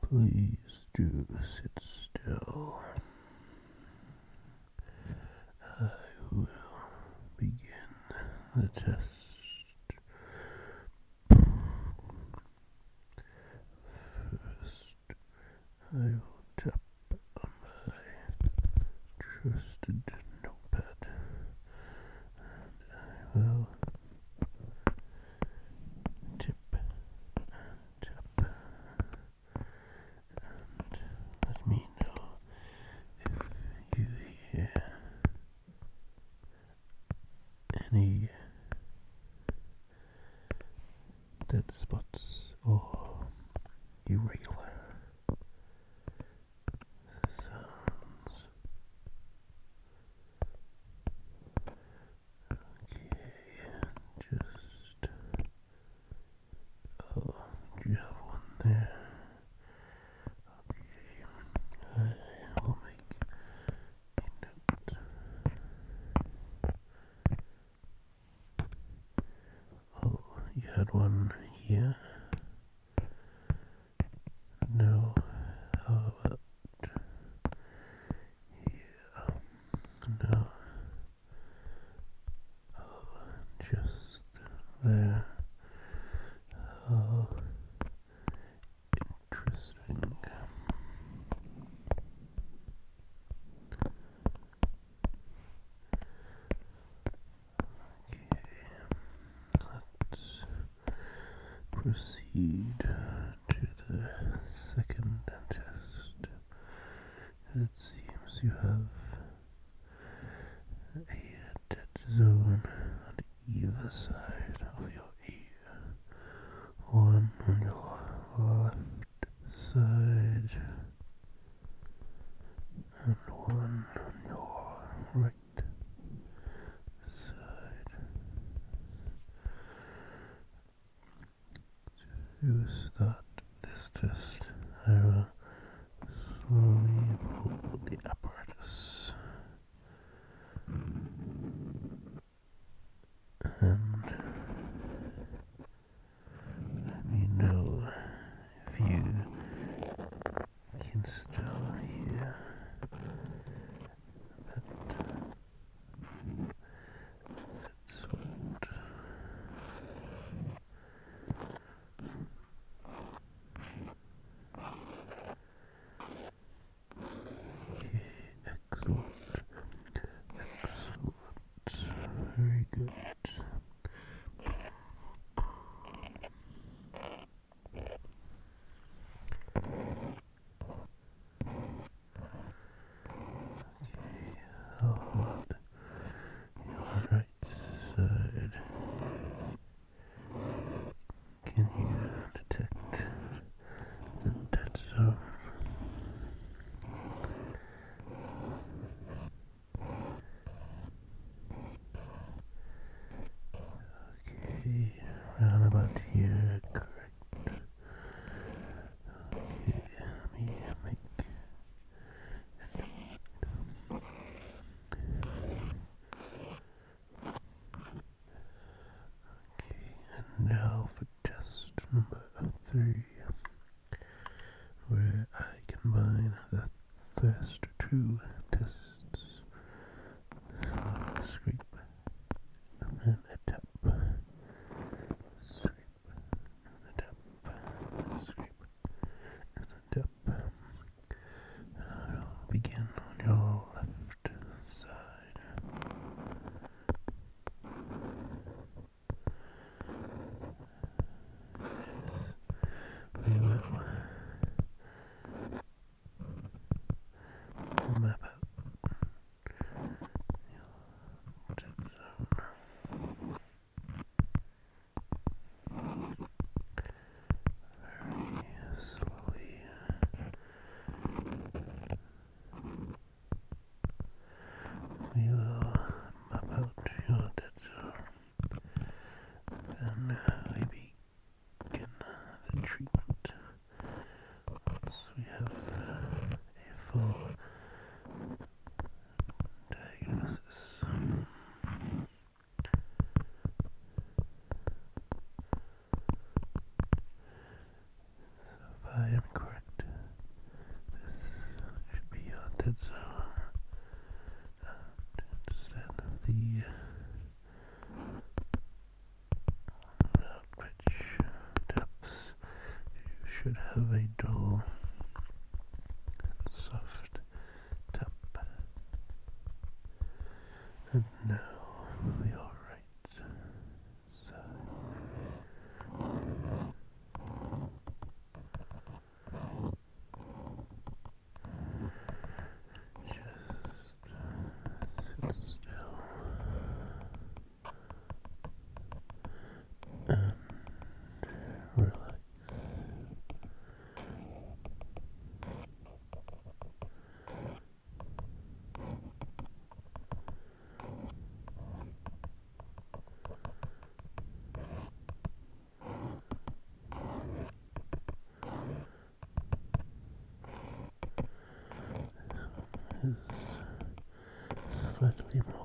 Please do sit still. I will begin the test. First, I will tap on my trusted notepad, and I will tip and tap, and let me know if you hear any dead spots or irregular sounds. Okay, just do you have one there? Okay, I will make a note. Oh, you had one here? No, how about here? No, just there. How interesting. Let's proceed to the second test. It seems you have a dead zone on either side of your ear. One on your left side and one on your right side. To start this test, I will slowly pull the apparatus, and let me know if you can still hear that sound. Okay, excellent, very good. How about your right side? Can you detect the dead zone? Okay, round about here, correct. Okay, let me make Okay, and now for test number 3, where I combine the first two tests. So scrape and then a tap. Scrape and a tap. Scrape and a tap. And I'll begin on your left side. We will map should have a dull, soft tap. And now for your right side. Just sit still and relax. Is slightly more